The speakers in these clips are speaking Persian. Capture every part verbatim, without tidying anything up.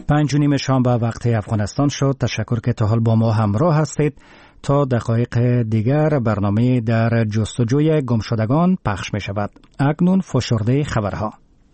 پنج و نیم شام به وقت افغانستان شد. تشکر که تا حال با ما همراه هستید. تا دقایق دیگر برنامه در جستجوی گمشدگان پخش می شود. اکنون فشرده خبرها.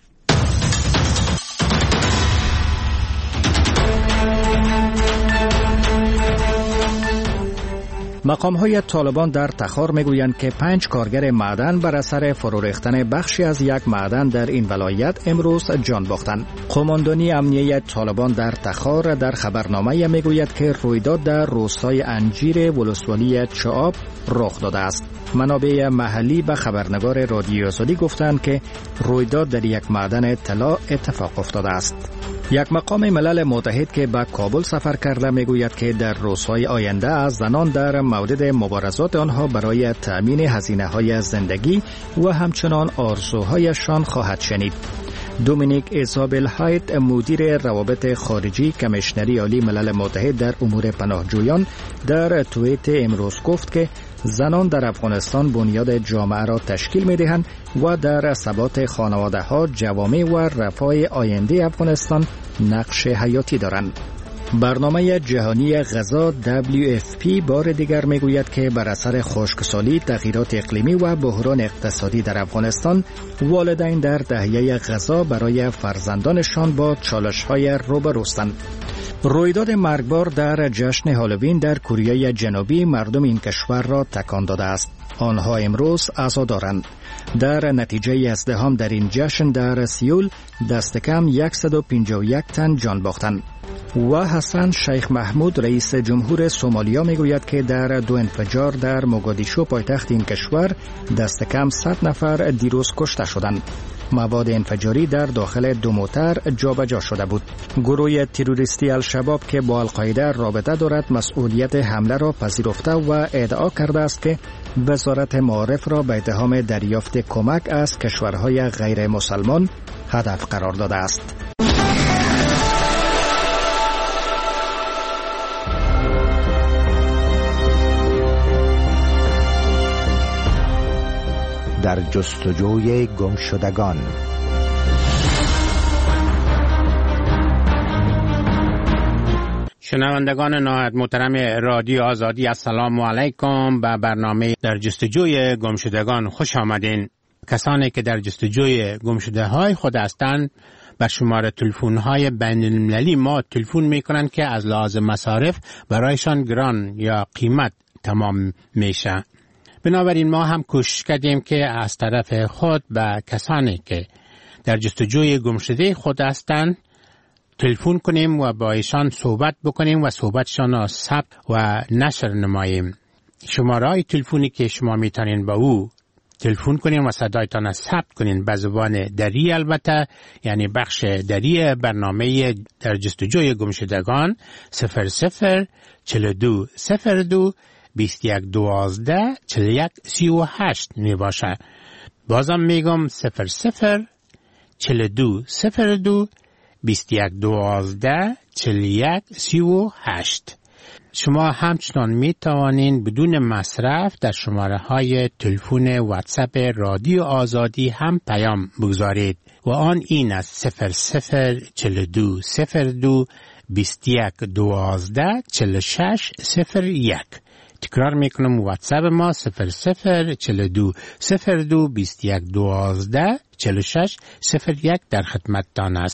مقام‌های طالبان در تخار میگویند که پنج کارگر معدن بر اثر فرو ریختن بخشی از یک معدن در این ولایت امروز جان باختند. قماندانی امنیه طالبان در تخار در خبرنامه میگوید که رویداد در روستای انجیر ولسوالی چعاب رخ داده است. منابع محلی به خبرنگار رادیو آزادی گفتند که رویداد در یک معدن طلا اتفاق افتاده است. یک مقام ملل متحد که به کابل سفر کرده میگوید که در روزهای آینده از زنان در مورد مبارزات آنها برای تأمین هزینه‌های زندگی و همچنان آرزوهایشان خواهد شنید. دومینیک ایزابل هایت، مدیر روابط خارجی کمیشنری عالی ملل متحد در امور پناهجویان، در توییت امروز گفت که زنان در افغانستان بنیاد جامعه را تشکیل می‌دهند و در ثبات خانواده‌ها، جوامع و رفاه آینده افغانستان نقش حیاتی دارند. برنامه جهانی غذا دبلیو اف پی بار دیگر میگوید که بر اثر خشکسالی، تغییرات اقلیمی و بحران اقتصادی در افغانستان، والدین در تهیه غذا برای فرزندانشان با چالش‌های روبروستند. رویداد مرگبار در جشن هالووین در کره جنوبی مردم این کشور را تکان داده است. آنها امروز عزا دارند. در نتیجه ازدحام در این جشن در سیول دست کم صد و پنجاه و یک تن جان باختند. و حسن شیخ محمود رئیس جمهور سومالیا میگوید که در دو انفجار در موگادیشو پایتخت این کشور دست کم صد نفر دیروز کشته شدند. مواد انفجاری در داخل دو موتر جابجا شده بود. گروه تروریستی الشباب که با القاعده رابطه دارد مسئولیت حمله را پذیرفته و ادعا کرده است که وزارت معارف را به اتهام دریافت کمک از کشورهای غیر مسلمان هدف قرار داده است. در جستجوی گمشدگان. شنوندگان نهایت محترم رادیو آزادی، السلام علیکم. به برنامه در جستجوی گمشدگان خوش آمدین. کسانی که در جستجوی گمشده های خود هستند بر شماره تلفن های بین المللی ما تلفن می کنند که از لحاظ مصارف برایشان گران یا قیمت تمام میشه. بنابراین ما هم کوشش کردیم که از طرف خود به کسانی که در جستجوی گمشده خود هستند تلفن کنیم و با ایشان صحبت بکنیم و صحبتشان را ثبت و نشر نماییم. شماره تلفنی که شما میتونین با او تلفن کنین و صدایتان را ثبت کنین به زبان دری، البته یعنی بخش دری برنامه در جستجوی گمشدگان صفر صفر چهل و دو صفر دو بیست و یک دوازده چهل و یک سی و هشت می باشه. بازم میگم صفر صفر چهل و دو صفر دو بیست و یک دوازده چهل و یک سی و هشت. شما همچنان می توانین بدون مصرف در شماره های تلفن واتساپ رادیو آزادی هم پیام بگذارید و آن این است صفر صفر چهل و دو صفر دو بیست و یک دوازده چهل و شش صفر یک. تکرار میکنم واتساپ ما صفر صفر چهل و دو صفر دو بیست و یک دوازده چهل و شش صفر یک در خدمتتان است.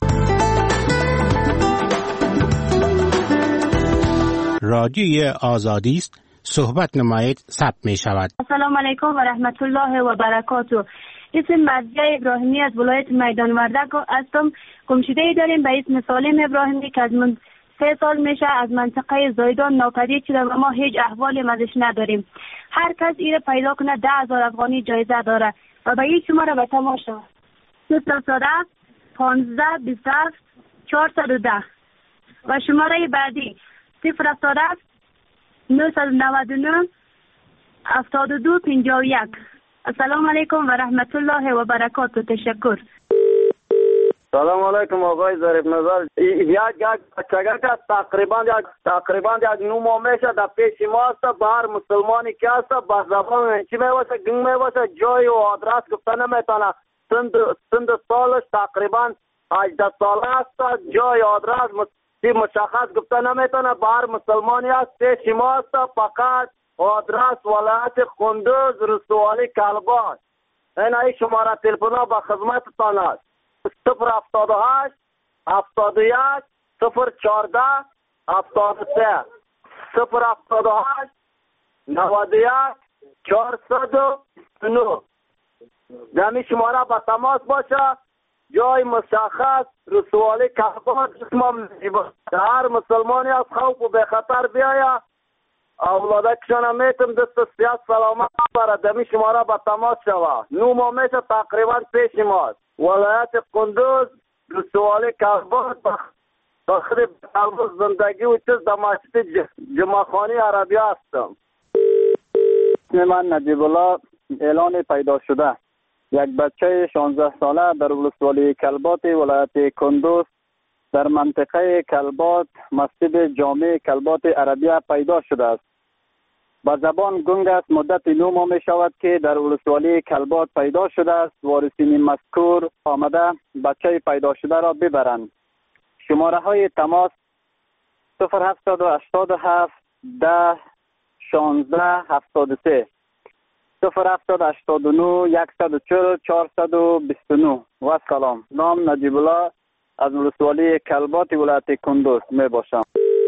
رادیوی آزادی است، صحبت نمایید، ثبت می شود. السلام علیکم و رحمت الله و برکاته. اسم مرضیه ابراهیمی از ولایت میدان وردک هستم. گمشده‌ای داریم به اسم سالم ابراهیمی که از من سه سال میشه از منطقه زایدان ناپدید شده و ما هیچ احوالی ازش نداریم. هر کس ایره پیدا کنه ده هزار افغانی جایزه داره و به این شماره به تماشا صفر صد پانزده بیست و هفت چهارصد و ده و شماره بعدی صفر صد نهصد و نود و نه هفتاد و دو پنجاه و یک. السلام علیکم و رحمت الله و برکاته. تشکر. سلام علیکم آقای ظریف نظر. یک یک بچگه که تقریبا یک تقریبا یک نو ماه میشه در پیش ما است. به هر مسلمانی که است با زبان چی میواسه گنگ میواسه جای و آدرس گفته نمیتونه. سند سند سالش تقریبا هجده ساله است. جای آدرس چی مشخص گفته نمیتونه. بهر مسلمانی است پیش ما است. فقط آدرس ولایت کندوز رسوالی کلبات. این ای شماره تلفن به خدمتتان است. صفر هفتاد و هشت هفتاد و یک صفر چهارده هفتاد و سه صفر هفتاد و هشت نود و یک چهارصد و نه. دمی شماره به تماس باشه. جای مشخص رسوالی کلبات. هر مسلمانی از خوف و به خطر بیاید اولادکشان هم میتم دست سیاست سلامت برد. دمی شماره به تماس شود. نو ما میشه تقریبا پیش ماست. ولایت کندوز رسوالی کلبات بخری کلبات زندگی و چیز در مسجد جمعخانی عربی هستم. من نجیب الله اعلان پیدا شده. یک بچه شانزده ساله در ولسوالی کلبات ولایت کندوز در منطقه کلبات مسجد جامع کلبات عربیه پیدا شده است. با زبان گنگ است. مدت نو ماه می شود که در ولسوالی کلبات پیدا شده است. وارثین مذکور آمده بچه پیدا شده را ببرند. شماره های تماس صفر هفتاد و هشتاد و هفت ده شانزده هفتاد و سه صفر هفتاد هشتاد و نه یکصد و چهل چهارصد و بیست و نه. و سلام. نام نجیب الله از ولسوالی کلبات ولایت کندوز می باشم.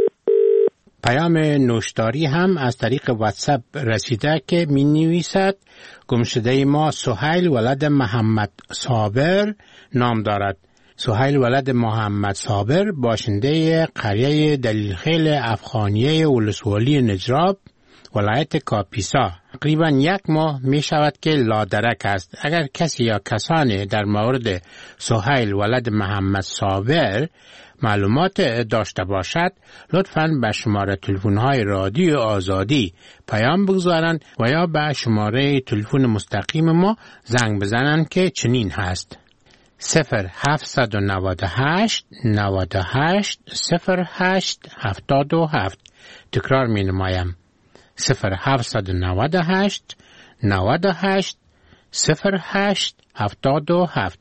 پیام نوشتاری هم از طریق واتساپ رسیده که می نویسد گمشده ما سهیل ولد محمد صابر نام دارد. سهیل ولد محمد صابر باشنده قریه دلیلخیل افغانیه ولسوالی نجراب ولایت کاپیسا تقریبا یک ماه می شود که لادرک است. اگر کسی یا کسانی در مورد سهیل ولد محمد صابر معلومات داشته باشد لطفاً به شماره تلفن‌های رادیو آزادی پیام بگذارند و یا به شماره تلفن مستقیم ما زنگ بزنند که چنین هست: صفر هفتصد و نود و هشت نود و هشت صفر هشت هفتاد و هفت. تکرار می نمایم: صفر هفتصد و نود و هشت نود و هشت صفر هشت هفتاد و هفت.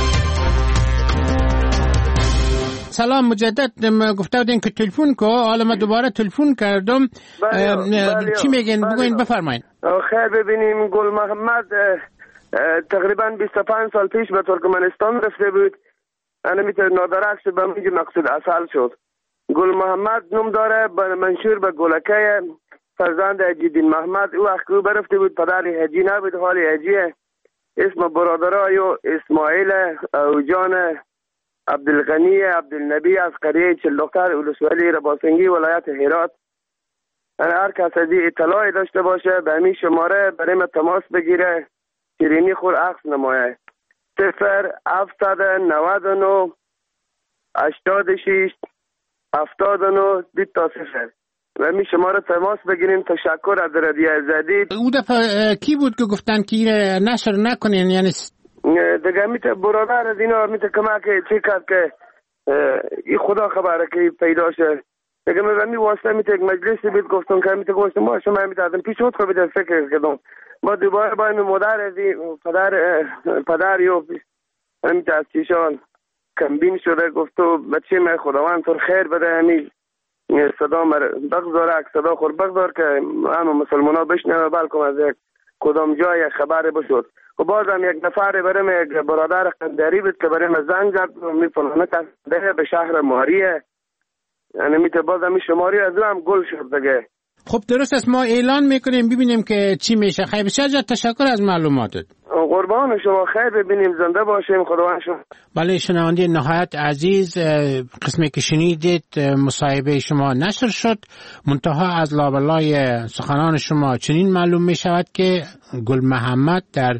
سلام مجدد. گفته بودین که تلفن کو، حالا من دوباره تلفن کردم. بله بله چی میگین؟ بگوین بفرمایید. خیر ببینیم گل محمد تقریبا بیست و پنج سال پیش به ترکمنستان رفته بود. انا میتونه نادرک شد به میگه مقصود اصل شد. گل محمد نام داره منشور به گلکه فرزند حجیدین محمد. او وقت او برفته بود پدر حجی نبود، حالی حجیه. اسم برادرایو اسماعیل او جان عبدالغنی عبدالنبی از قریه چلدختر ولسوالی رباسنگی ولایت هرات. هر کس از این اطلاعی داشته باشه به همین شماره برای من تماس بگیره، شیرینی خور عکس نمایه. صفر هفتصد و نود و نه هشتاد و شش هفتاد و نه بیست تا صفر و همین شماره تماس بگیرین. تشکر از رادیو آزادی. او دفعه کی بود که گفتن که نشر نکنین؟ یعنی دیگه میته برادر از اینا میته کمک چی کرد که این خدا خبره که پیدا شه. دیگه من می واسطه میته یک مجلسی بود گفتم که میته گفتم ما شما میته آدم پیش خود خود فکر کردم. ما دوباره با این مادر از پدر پدر یو میته از چیشان کمبین شده گفتو بچه من خداوند تو خیر بده. همین صدا مر بگذار صدا خور بگذار که همه مسلمان ها بشنوه بلکه از یک کدام جای خبر بشود. و بازم یک نفر برام یک برادر قندری بود که برام زنگ زد میفهمه که به شهر ماریه، یعنی میته بازم این شماری از هم گل شد دیگه. خب درست است، ما اعلان میکنیم ببینیم که چی میشه. خیلی بسیار تشکر از معلوماتت. قربان شما، خیر ببینیم زنده باشیم خداوند شما. بله شنونده نهایت عزیز، قسمی که شنیدید مصاحبه شما نشر شد، منتها از لابلای سخنان شما چنین معلوم می شود که گل محمد در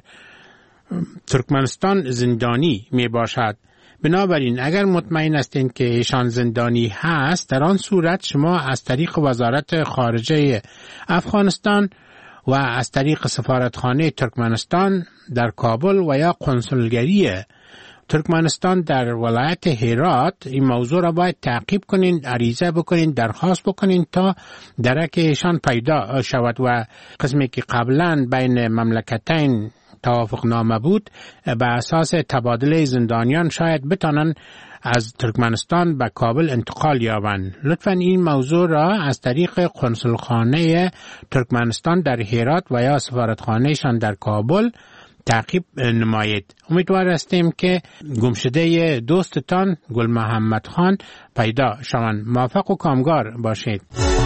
ترکمنستان زندانی می باشد. بنابراین اگر مطمئن هستین که ایشان زندانی هست، در آن صورت شما از طریق وزارت خارجه افغانستان و از طریق سفارتخانه ترکمنستان در کابل و یا قنسولگری ترکمنستان در ولایت هرات این موضوع را باید تعقیب کنین، عریضه بکنین، درخواست بکنین تا درک ایشان پیدا شود و قسمی که قبلا بین مملکتین توافق نامه بود به اساس تبادله زندانیان شاید بتانن از ترکمنستان به کابل انتقال یابند. لطفاً این موضوع را از طریق قنصلخانه ترکمنستان در هرات و یا سفارتخانهشان در کابل تعقیب نمایید. امیدوار هستیم که گمشده دوستتان گل محمد خان پیدا شوند. موفق و کامگار باشید.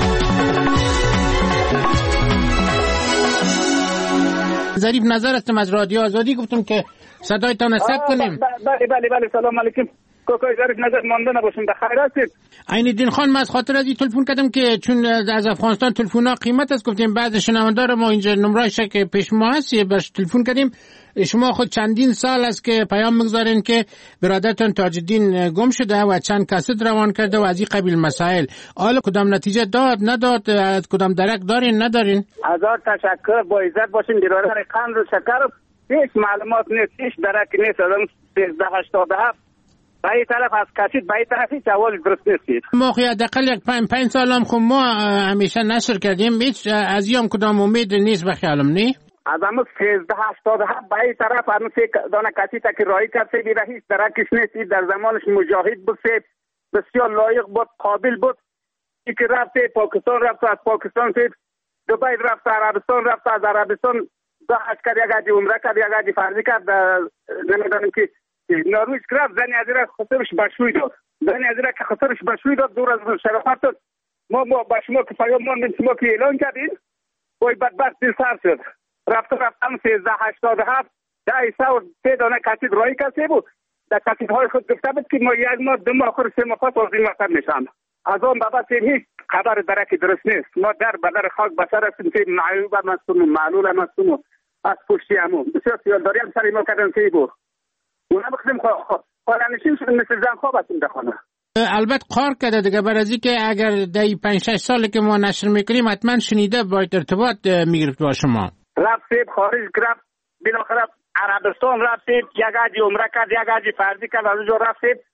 ظریف نظر هستم از رادیو آزادی، گفتم که صدایتان ثبت کنیم. بله بله بله سلام علیکم. کوکای ظریف نظر مانده نباشیم، بخیر هستید؟ عین‌الدین خان، من از خاطر از این تلفن کردم که چون از افغانستان تلفن‌ها قیمت است، گفتیم بعض شنوندار ما اینجا نمره‌اش که پیش ما هست باش تلفن کردیم. شما خود چندین سال است که پیام میگذارین که برادرتون تاج‌الدین گم شده و چند کاست روان کرده و از این قبیل مسائل. حالا کدام نتیجه داد نداد؟ از کدام درک دارین ندارین؟ هزار تشکر، با عزت باشین. برادر قند و شکر هیچ معلومات نیست، هیچ درک نیست. از سیزده هشتاد و هفت به این طرف از کشید به این طرف هیچ اول درست نیستید. ما خیلی حداقل یک پنج پنج سال هم خب ما همیشه نشر کردیم، هیچ از این هم کدام امید نیست به خیالم نی؟ از همون سیزده هشتاد و هفت به این طرف همون سه دانه کسی تا که رایی کرد سیبی را هیچ درکش نیستید. در زمانش مجاهد بود، سیب بسیار لایق بود، قابل بود. ای که رفت پاکستان رفت، از پاکستان سیب دبی رفت، عربستان رفت، از عربستان داخل کرد، یک عجی عمره کرد، یک عجی فرضی کرد. نمیدانم که نروژ رفت، زنی از را خسرش بشوی داد، زنی از را که خسرش بشوی داد دور از شرافت داد. ما ما با شما که پیام ماندیم، شما که اعلان کردین وای بدبخت دل سر شد. رفت رفتم سیزده هشتاد و هفت ده ایسا و سه دانه کسید رایی کسی بود. در کسید های خود گفته بود که ما یک ماه دو ماه آخر سه ماه پس از این وطن میشم. از آن بابا سیر هیچ خبر درکی درست نیست. ما در بدر خاک بسر هستیم که معیوب هم هستیم و معلول هم هستیم و از پشتی همون بسیار سیالداری هم سری ما کردن که بود. اونا بخدیم خالنشین شدیم، مثل زن خواب هستیم در خانه. البته قار کرده دیگه، برای که اگر دی پنج شش ساله که ما نشر میکنیم حتما شنیده باید ارتباط میگرفت با شما. رفت سیب خارج رفت، بالاخره عربستان رفت سیب، یک عجی عمره کرد، یک عجی فرضی کرد، از اونجا رفت سیب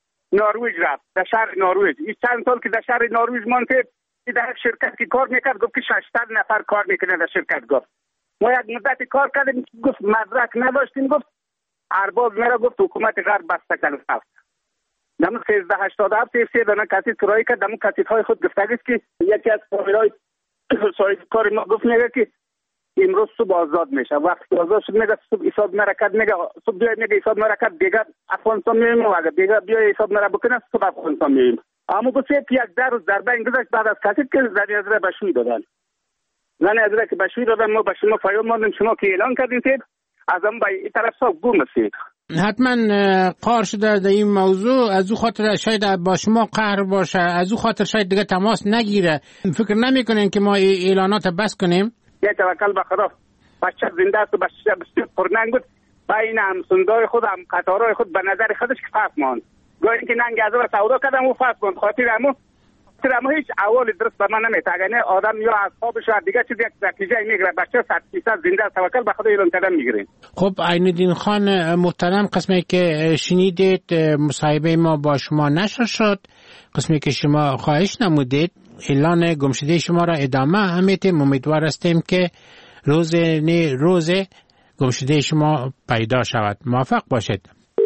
نروژ رفت، در شهر نروژ. این چند سال که در شهر نروژ ماند سیب، در شرکت که کار میکرد گفت که ششصد نفر کار میکنه در شرکت. گفت ما یک مدتی کار کردیم، گفت مدرک نداشتیم، گفت ارباب میرا گفت حکومت غرب بسته کرد. دم سیزده هشتاد و هفت سه دانه کسی ترایی کرد، دم کسی های خود گفتگی است که یکی از فامیلای صاحب کار ما گفت میگه که امروز صبح آزاد میشه. وقتی آزاد شد میگه صبح حساب نرکت، میگه صبح بیاید میگه حساب نرکت دیگه افغانستان میریم و اگه دیگه بیاید حساب نره بکنه صبح افغانستان میریم. اما گفت یک در روز ضربه گذاشت بعد از کسی که زنی از را بشوی دادن. زنی از را که بشوی دادن ما به شما پیام ماندیم، شما که اعلان کردین که از هم به این طرف صاحب گم هستید. حتما قار شده در این موضوع، از او خاطر شاید با شما قهر باشه، از او خاطر شاید دیگه تماس نگیره. فکر نمیکنین که ما اعلانات بس کنیم؟ یه توکل به خدا، بچه زنده است و بچه بسیار پرننگ بود. بین همسندای خود هم قطارهای خود به نظر خودش که فرق ماند. گاهی اینکه ننگ از را سودا کردم و فرق ماند. خاطر همو خاطر همو هیچ اول درست به من نمیتگنه. آدم یا از خوابش و دیگه چیز یک نتیجه میگیره. بچه صد فیصد زنده است، توکل به خدا اعلان کردن میگیرین. خب عین‌الدین خان محترم، قسمی که شنیدید مصاحبه ما با شما نشر شد، قسمی که شما خواهش نمودید اعلان گمشده شما را ادامه همیتیم. امیدوار هستیم که روز نه روز گمشده شما پیدا شود. موفق باشید.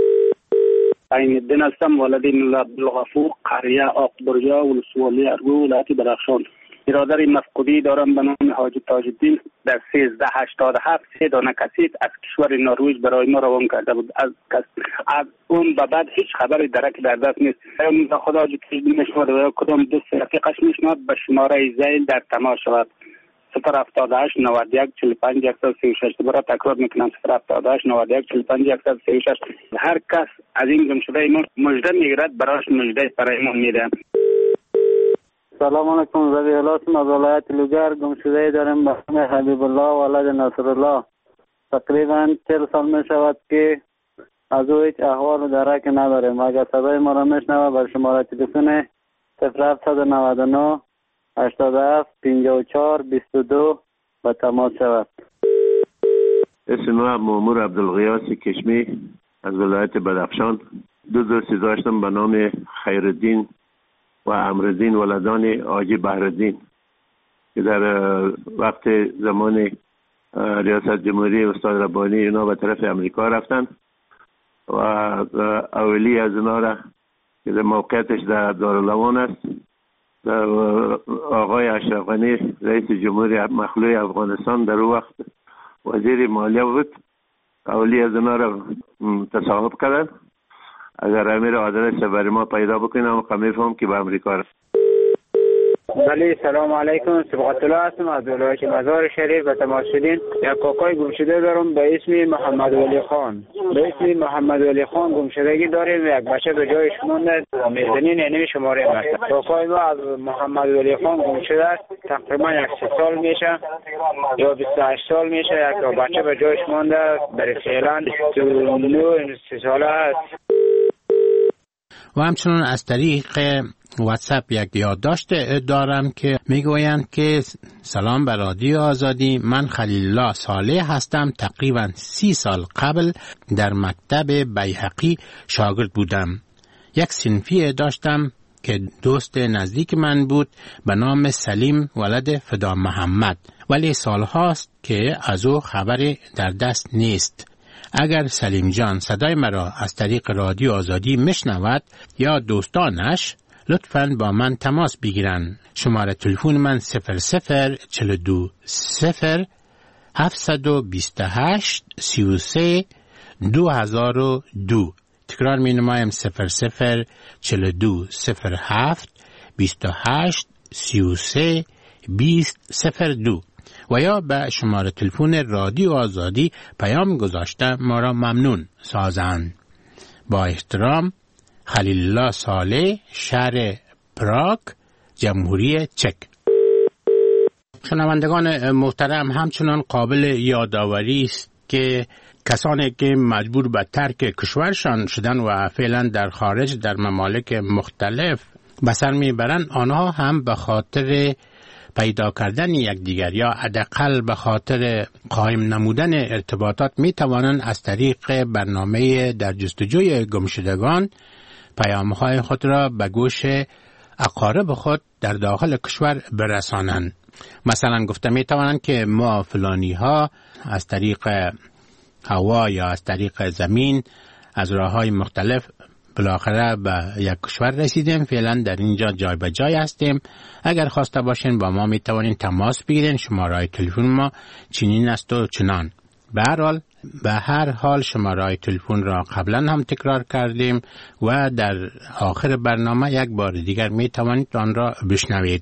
عین‌الدین هستم، والدین عبدالغفور، قریه آقبرجا، ولسوالی ارگو، ولایت بدخشان. برادر مفقودی دارم به نام حاجی تاج‌الدین در سیزده هشتاد و هفت سه دانه کسید از کشور نروژ برای ما روان کرده بود. از از اون به بعد هیچ خبری درک در دست نیست. خدا حاجی تاج‌الدین نشمارد و کدام دوست رفیقش میشناد به شماره زیل در تماس شود. صفر هفتاد و هشت نود و یک چهل و پنج صد و سی و شش. دوباره تکرار میکنم، صفر هفتاد و هشت نود و یک چهل و پنج صد و سی و شش. هر کس از این گمشده ما مژده میگیرد براش مژده برای ما میده. سلام علیکم. زبی الاسم از ولایت لوگر. گمشده داریم به نام حبیب الله ولد نصر الله. تقریبا چهل سال می شود که از او هیچ احوال و درک نداریم. اگر صدای ما را میشنوه بر شماره تلفن صفر هفت نود و نه هشتاد و هفت پنجاه و چهار بیست و دو به تماس شود. اسم ما مامور عبدالغیاس کشمی از ولایت بدخشان. دو دوستی داشتم به نام خیرالدین و امرالدین ولدان حاجی بهرالدین که در وقت زمان ریاست جمهوری استاد ربانی اینا به طرف امریکا رفتن و اولی از اینا را که در موقعیتش در دارالعوان است. در آقای اشرف غنی رئیس جمهوری مخلوع افغانستان در او وقت وزیر مالیه بود. اولی از اونا را تصاحب کردن. اگر امیر آدرس برای ما پیدا بکنم و میفهم که به امریکا رفت. بله سلام علیکم، صبغت الله هستم از ولایت مزار شریف. به تماس شدین. یک کاکای گمشده دارم به اسم محمد ولی خان. به اسم محمد ولی خان گمشدگی داریم. یک بچه به جایش مونده. میزنین یعنی شماره است. کاکای ما از محمد ولی خان گمشده است. تقریبا یک سی سال میشه یا بیست و هشت سال میشه. یک بچه به جایش مونده. برای فعلا بیست و نه سی ساله است. و همچنان از طریق واتساپ یک یادداشت دارم که میگویند که سلام به رادیو آزادی، من خلیل الله صالح هستم. تقریبا سی سال قبل در مکتب بیهقی شاگرد بودم. یک صنفی داشتم که دوست نزدیک من بود به نام سلیم ولد فدا محمد، ولی سالهاست که از او خبری در دست نیست. اگر سلیم جان صدای مرا از طریق رادیو آزادی میشنود یا دوستانش، لطفاً با من تماس بگیرن. شماره تلفن من صفر صفر چهل و دو صفر هفتصد و بیست و هشت سی و سه دو هزار و دو. تکرار می نمایم صفر صفر چهل و دو صفر هفت بیست و هشت سی و سه بیست صفر دو و یا به شماره تلفن رادیو آزادی پیام گذاشته ما را ممنون سازند. با احترام، خلیل الله صالح، شهر پراگ، جمهوری چک. شنوندگان محترم، همچنان قابل یادآوری است که کسانی که مجبور به ترک کشورشان شدن و فعلا در خارج در ممالک مختلف به سر میبرند، آنها هم به خاطر پیدا کردن یکدیگر یا حداقل به خاطر قائم نمودن ارتباطات می توانند از طریق برنامه در جستجوی گمشدگان پیام‌های خود را به گوش اقارب خود در داخل کشور برسانند. مثلا گفته می توانند که ما فلانی ها از طریق هوا یا از طریق زمین از راه‌های مختلف بالاخره به یک کشور رسیدیم، فعلا در اینجا جای به جای هستیم. اگر خواسته باشین با ما می توانین تماس بگیرین. شماره تلفن ما چنین است و چنان. به هر حال به هر حال شماره تلفن را قبلا هم تکرار کردیم و در آخر برنامه یک بار دیگر می توانید آن را بشنوید.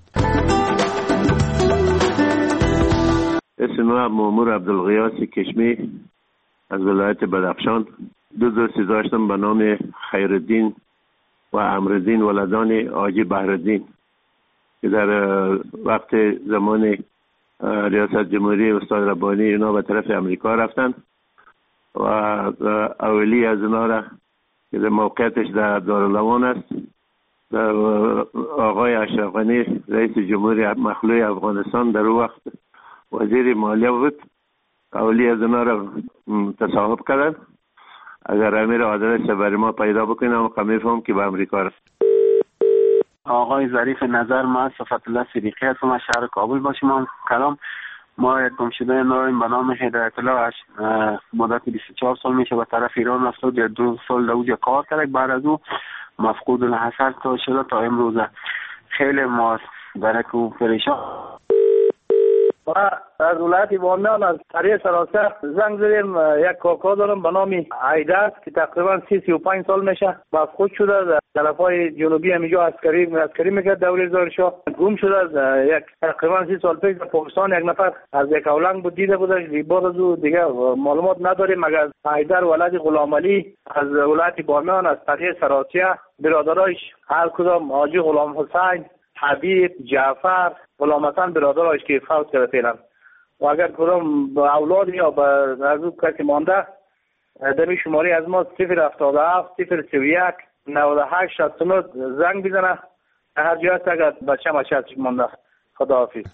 اسم ما مامور عبدالغیاس کشمی از ولایت بدخشان. دو دوستی داشتم به نام خیرالدین و امرالدین ولدان حاجی بهرالدین که در وقت زمان ریاست جمهوری استاد ربانی اینا به طرف امریکا رفتن و اولی از اینا را که در موقعیتش در دارالعوان است، در آقای اشرف غنی رئیس جمهوری مخلوع افغانستان در او وقت وزیر مالیه بود. اولی از اینا را تصاحب کردن. اگر امیر آدرس برای ما پیدا بکنم و میفهم که به امریکا رفت. آقای ظریف نظر، ما صفت الله صدیقی هستم از شهر کابل با شما کلام. ما یک گمشده داریم به نام هدایت الله، مدت بیست و چهار سال میشه به طرف ایران رفته، در دو سال در اونجا کار کرد. بعد از او مفقود الحصر تا شده تا امروز. خیلی ما برای که پریشان و از ولایت بامیان از طریق سراسر زنگ زدیم. یک کاکا دارم به نام عیدر که تقریبا سی سی و پنج سال میشه مفقود شده. در طرفای جنوبی همینجا عسکری عسکری میکرد دوره زارشاه. گم شده. یک تقریبا سی سال پیش در پاکستان یک نفر از یک اولنگ بود دیده بودش. بعد از او دیگه معلومات نداریم مگر عیدر ولد غلام علی از ولایت بامیان از طریق سراسیه. برادرایش هر کدام حاجی غلام حسین، حبیب، جعفر، غلام حسن برادرایش که فوت کرده فعلا. و اگر کدام اولاد یا به از او کسی مانده در شماره از ما صفر هفتاد و هفت صفر سی و یک نود و هشت شصت و نه زنگ بزنه. هر جای است اگر بچه مچه ازش مانده. خداحافظ.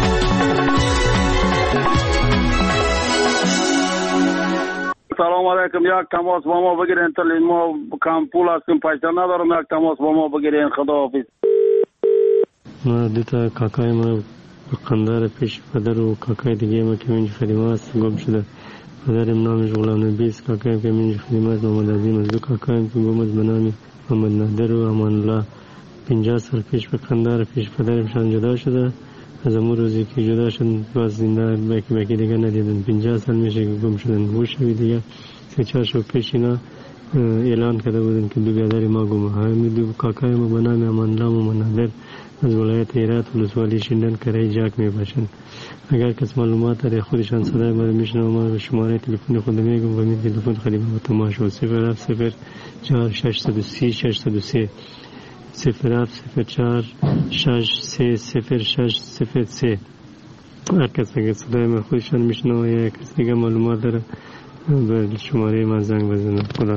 سلام علیکم. یک تماس با ما بگیرین. تا ما کم پول هستیم، پیسه ندارم. یک تماس با ما بگیرین. خداحافظ. ما دوتا کاکای ما قندار پیش پدر و کاکای دیگه ما که منج خدمه است گم شده. پدرم نامش غلام نبی است، کاکایم که منج خدمه است محمد عظیم است. دو کاکایم که گم است به نام محمد نادر و امان الله پنجاه سال پیش به قندار پیش پدرشان جدا شده. از امون روزی که جدا شدن باز زنده بکی بکی دیگه ندیدن. پنجاه سال میشه که گم شدن. موشوی دیگه سه چهار شو پیش اینا اعلان کرده بودن که دو بیادر ما گمه. همین دو کاکای ما به نام امان الله و منادر از ولایت هرات ولسوالی شیندن کرای جاک می باشند. اگر کس معلومات داره خودشان صدای ما میشنوه، ما به شماره تلفن خود میگم و می تلفن خدمت با تماس و صفر هفت صفر چهار ششصد و سی ششصد و سه صفر هفت صفر چهار شش سه صفر شش صفر سه. هر کس اگر صدای ما خودشان میشنوه یا کسی دیگه معلومات داره به شماره ما زنگ بزنه. خدا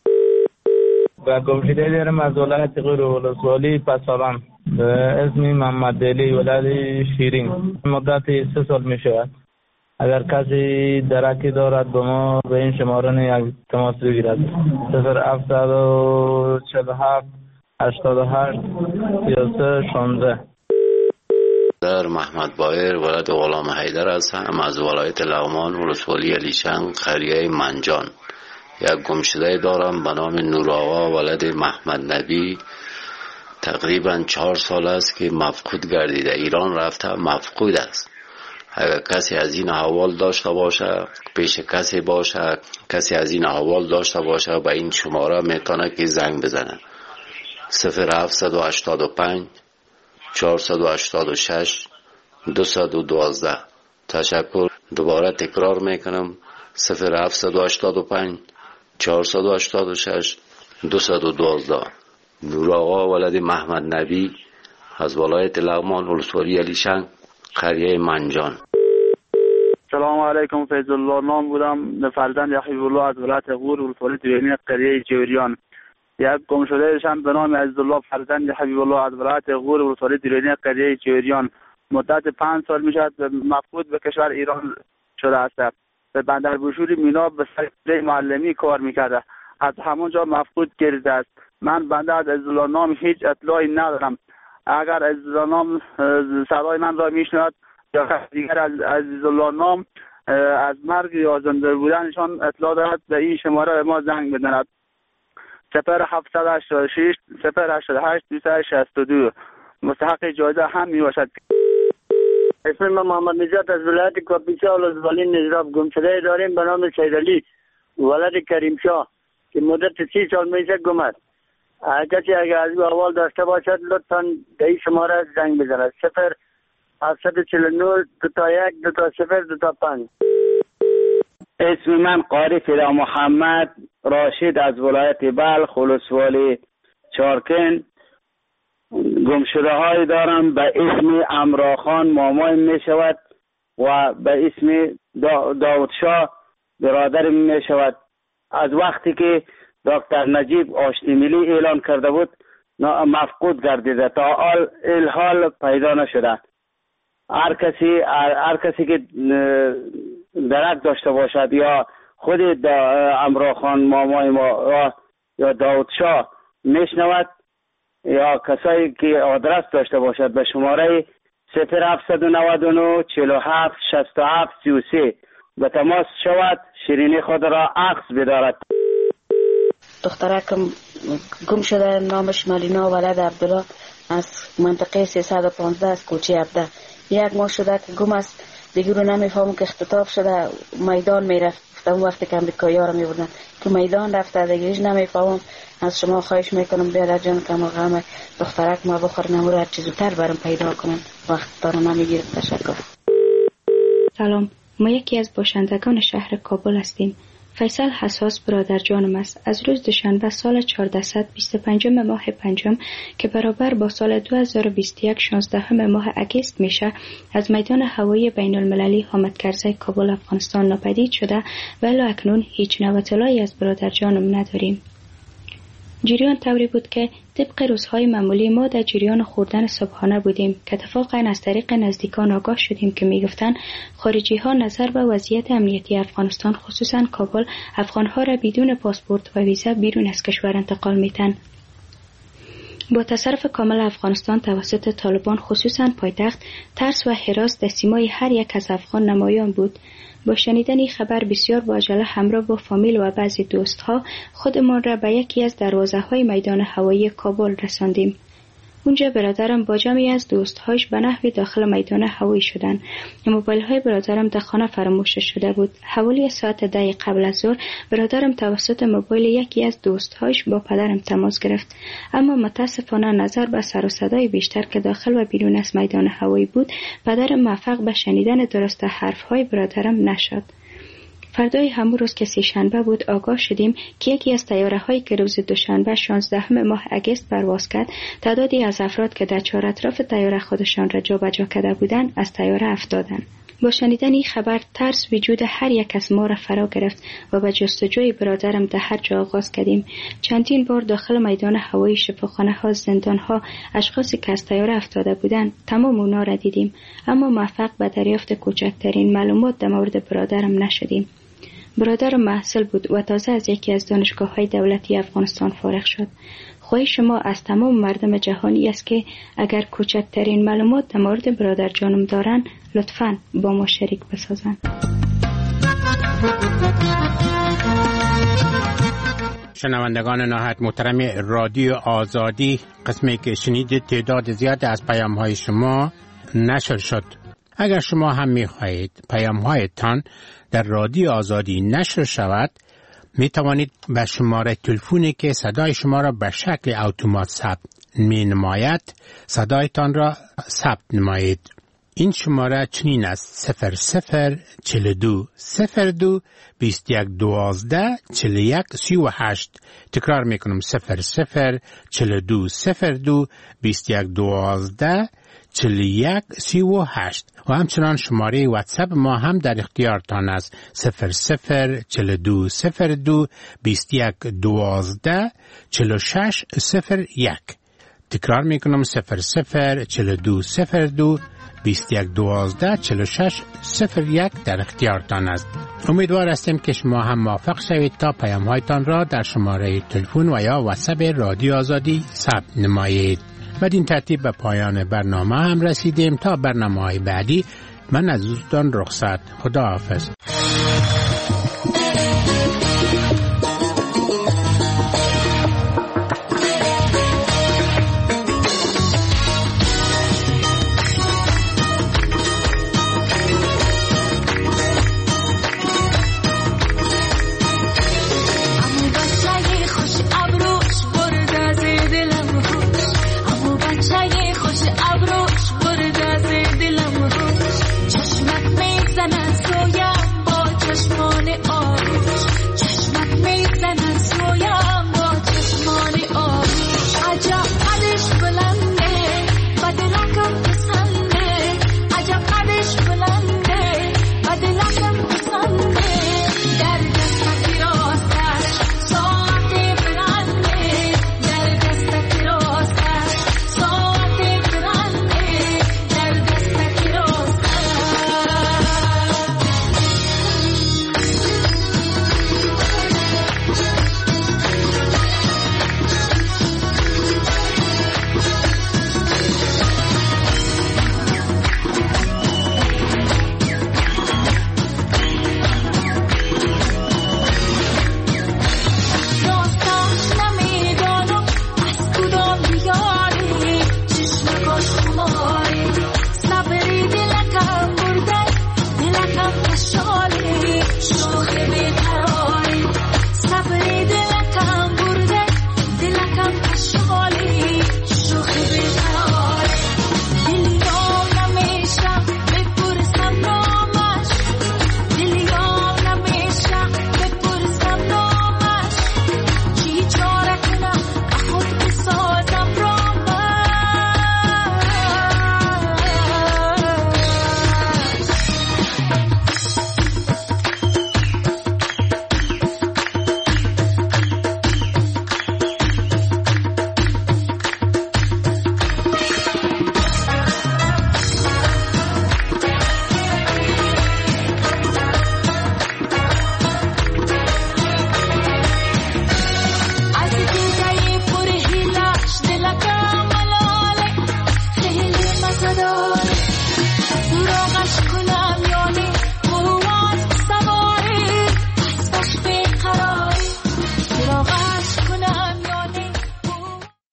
و گمشده دارم از ولایت غیر ولسوالی پسالان به اسم محمد علی ولد شیرین. مدت سه سال می شود. اگر کسی درکی دارد به ما به این شماره یک تماس بگیرد. صفر هفتصد و چهل و هفت هشتاد و هشت سی و سه شانزده. در محمد بایر ولد غلام حیدر هستم از ولایت لغمان ولسوالی علیشنگ قریه منجان. یک گمشده دارم به نام نور آقا ولد محمد نبی. تقریبا چهار سال است که مفقود گردیده. ایران رفته مفقود است. اگر کسی از این احوال داشته باشه، پیش کسی باشه، کسی از این احوال داشته باشه به این شماره میتونه که زنگ بزنه. صفر هفتصد و هشتاد و پنج چهارصد و هشتاد و شش دویست و دوازده. تشکر. دوباره تکرار میکنم. صفر هفتصد و هشتاد و پنج چهارصد و هشتاد و شش دویست و دوازده. نور آقا ولد محمد نبی از ولایت لغمان ولسوالی علیشنگ قریه منجان. سلام علیکم. فیض الله نام بودم، فرزند یحیی الله از ولایت غور ولسوالی دیرینی قریه جوریان. یک گم شده شم به نام عزیزالله فرزند یحیی الله از ولایت غور ولسوالی دیرینی قریه جوریان. مدت پنج سال میشد مفقود به کشور ایران شده است. به بندر بوشوری مینا به سر معلمی کار میکرده. از همونجا مفقود گردیده است. من بنده از عزیزالله نام هیچ اطلاعی ندارم. اگر عزیزالله نام صدای من را میشنود یا دیگر از عزیزالله نام از مرگ یا زنده بودنشان اطلاع دارد به این شماره ما زنگ بزند. صفر هفتصد و هشتاد و شش صفر هشتاد و هشت دویست و شصت و دو. مستحق جایزه هم می باشد. اسم من محمد نجات از ولایت کاپیسا ولسوالی نجراب. گمشده داریم به نام سیدعلی ولد کریم شاه که مدت سی سال میشه گم است. کسی اگر از این احوال داشته باشد لطفاً به این شماره زنگ بزند. صفر هفتصد و چهل و نه دو تا یک دو تا صفر دو تا پنج. اسم من قاری فدا محمد راشد از ولایت بلخ ولسوالی چارکن. گمشده های دارم به اسم امراخان مامای می شود و به اسم دا داود شاه برادر می شود. از وقتی که دکتر نجیب آشتی ملی اعلان کرده بود مفقود گردیده تا حال الحال پیدا نشده. هر کسی هر کسی که درک داشته باشد یا خود امراخان مامای ما یا داود شاه میشنود یا کسایی که آدرس داشته باشد به شماره صفر هفتصد و نود و نه چهل و هفت شصت و هفت سی و سه به تماس شود. شیرینی خود را عکس بدارد. دخترکم گم شده نامش ملینا ولد عبدالله از منطقه سیصد و پانزده از کوچه عبده. یک ماه شده که گم است. دیگه رو نمیفهمم که اختطاف شده میدان میرفت. اون وقتی که امریکایی ها رو میبردن که میدان رفته دیگه هیچ نمیفهمم. از شما خواهش میکنم بیادر جان که ما غم دخترک ما بخور نمور هر چیز زودتر برام پیدا کنن. وقت دارم نمیگیرم. تشکر. سلام، ما یکی از باشندگان شهر کابل هستیم. فیصل حساس برادر جانم است. از روز دوشنبه سال چهاردهصد و بیست و پنجم ماه پنجم که برابر با سال دو هزار و بیست و یک شانزدهم ماه اگست میشه از میدان هوایی بین المللی حامد کرزی کابل افغانستان ناپدید شده و الی اکنون هیچ نوع اطلاعی از برادر جانم نداریم. جریان طوری بود که طبق روزهای معمولی ما در جریان خوردن صبحانه بودیم که اتفاقا از طریق نزدیکان آگاه شدیم که میگفتن خارجی ها نظر به وضعیت امنیتی افغانستان خصوصا کابل افغان ها را بدون پاسپورت و ویزا بیرون از کشور انتقال میتن. با تصرف کامل افغانستان توسط طالبان خصوصاً پایتخت، ترس و هراس در سیمای هر یک از افغان نمایان بود. با شنیدن این خبر بسیار با عجله همراه با فامیل و بعضی دوستها خودمان را به یکی از دروازه‌های میدان هوایی کابل رساندیم. اونجا برادرم با جمعی از دوستهاش به نحوی داخل میدان هوایی شدند. موبایل های برادرم در خانه فراموش شده بود. حوالی ساعت ده قبل از ظهر برادرم توسط موبایل یکی از دوستهاش با پدرم تماس گرفت، اما متاسفانه نظر به سر و صدای بیشتر که داخل و بیرون از میدان هوایی بود، پدرم موفق به شنیدن درست حرف های برادرم نشد. فردای همون روز که سه‌شنبه بود آگاه شدیم که یکی از طیاره هایی که روز دوشنبه شانزدهم ماه اگست پرواز کرد، تعدادی از افراد که در چهار اطراف طیاره خودشان را جابجا کرده بودند از طیاره افتادند. با شنیدن این خبر ترس وجود هر یک از ما را فرا گرفت و به جستجوی برادرم در هر جا آغاز کردیم. چندین بار داخل میدان هوایی، شفاخانه ها، زندان ها، اشخاصی که از طیاره افتاده بودند، تمام اونا را دیدیم، اما موفق به دریافت کوچکترین معلومات در مورد برادرم نشدیم. برادرم محصل بود و تازه از یکی از دانشگاه‌های دولتی افغانستان فارغ شد. خواهش ما از تمام مردم جهانی است که اگر کوچکترین معلومات در مورد برادر جانم دارن، لطفاً با ما شریک بسازن. شنوندگان نهایت محترم رادیو آزادی، قسمی که شنیدید تعداد زیاد از پیام‌های شما نشر شد. اگر شما هم می‌خواهید پیام‌هایتان در رادیو آزادی نشر شود، می توانید به شماره تلفنی که صدای شما را به شکل اتومات ثبت می نماید صدایتان را ثبت نمایید. این شماره چنین است: صفر صفر چهل و دو صفر دو بیست و یک دوازده چهل و یک سی و هشت. تکرار می کنم: صفر صفر چهل و دو صفر دو بیست و یک دوازده چهل و یک سی و هشت. و همچنان شماره واتساپ ما هم در اختیارتان است: صفر صفر چهل و دو صفر دو بیست و یک دوازده چهل و شش صفر یک. تکرار می کنم: صفر صفر چهل و دو صفر دو بیست و یک دوازده چهل و شش صفر یک در اختیارتان است. امیدوار هستیم که شما هم موفق شوید تا پیام‌هایتان را در شماره تلفن و یا واتساپ رادیو آزادی ثبت نمایید. بدین ترتیب به پایان برنامه هم رسیدیم. تا برنامه‌های بعدی من از دوستان رخصت. خدا حافظ.